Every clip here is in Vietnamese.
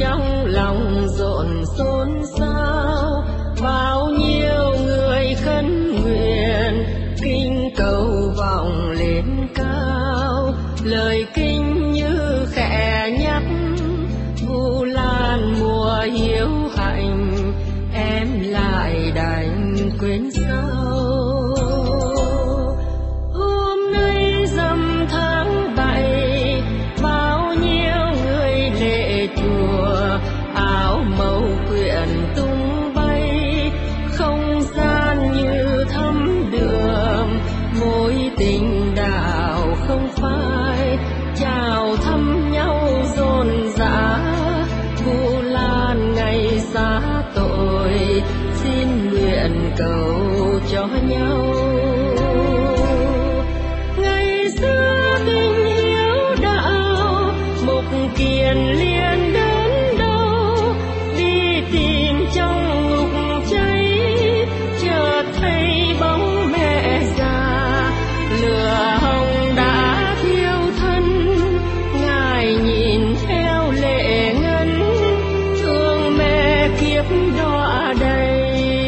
trong lòng rộn xôn xao, bao nhiêu người khấn nguyện kinh cầu vọng lên cao. Lời kinh như khẽ nhắc Vu Lan mùa hiếu hạnh, em lại đành quên sao. Hôm nay rằm tháng 7, bao nhiêu người lệ chùa, áo màu quyện tung bay, không gian như thắm đường, mối tình đạo không phai, chào thăm nhau rộn rã. Vu Lan ngày xá tội, xin nguyện cầu cho nhau. Ngày xưa tình hiếu đạo, Mục Kiền liền đến đâu, đi tìm trong ngục cháy, chợt thấy bóng mẹ già, lửa hồng đã thiêu thân, ngài nhìn theo lệ ngân, thương mẹ kiếp đọa đầy.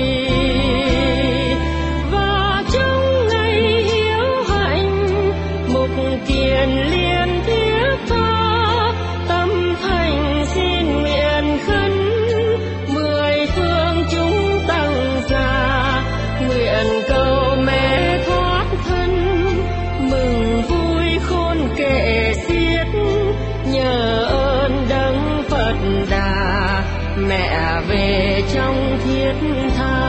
Và trong ngày hiếu hạnh, Mục Kiền liên tiếp tha, tâm thành xin nguyện khấn, 10 phương chúng tăng già, nguyện cầu mẹ thoát thân, mừng vui khôn kể xiết, nhờ ơn đấng Phật Đà, mẹ về trong thiết tha.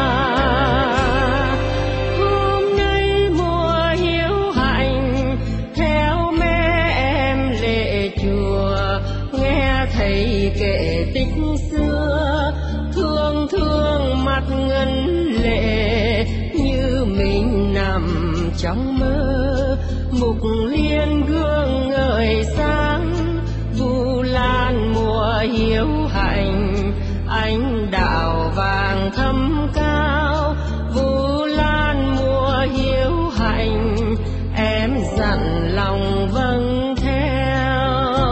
Hôm nay mùa hiếu hạnh, theo mẹ em lệ chùa, nghe thầy kể tích xưa, thương thương mặt ngân lệ, như mình nằm trong mơ. Mục Liên gương ngời sáng, Vu Lan mùa hiếu hạnh, ánh đạo vàng thâm cao. Vu Lan mùa hiếu hạnh, em dặn lòng vâng theo.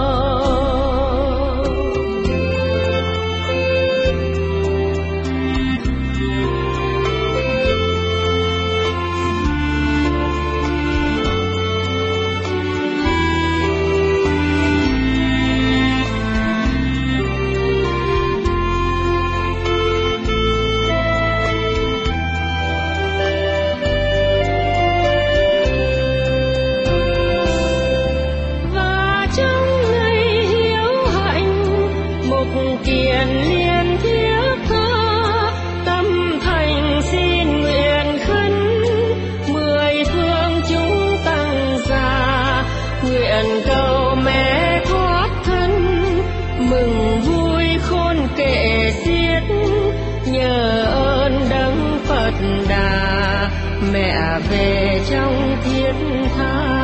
Kiền liên thiết tha, tâm thành xin nguyện khấn, 10 phương chúng tăng già, nguyện cầu mẹ thoát thân, mừng vui khôn kể xiết, nhờ ơn đấng Phật Đà, mẹ về trong thiết tha.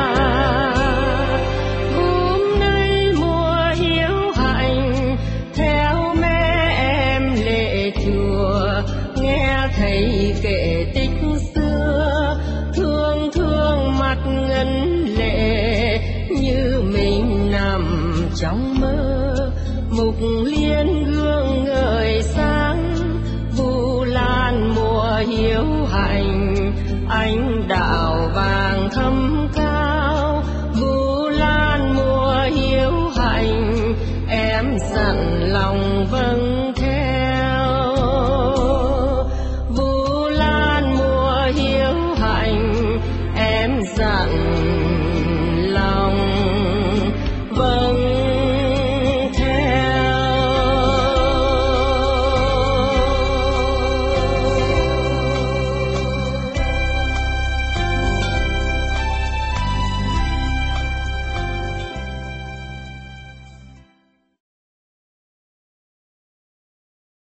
Thầy kể tích xưa, thương thương mặt ngân lệ, như mình nằm trong mơ. Mục Liên gương ngời sáng, Vu Lan mùa hiếu hạnh, ánh đạo vàng thâm cao. Vu Lan mùa hiếu hạnh, em dặn lòng vâng theo.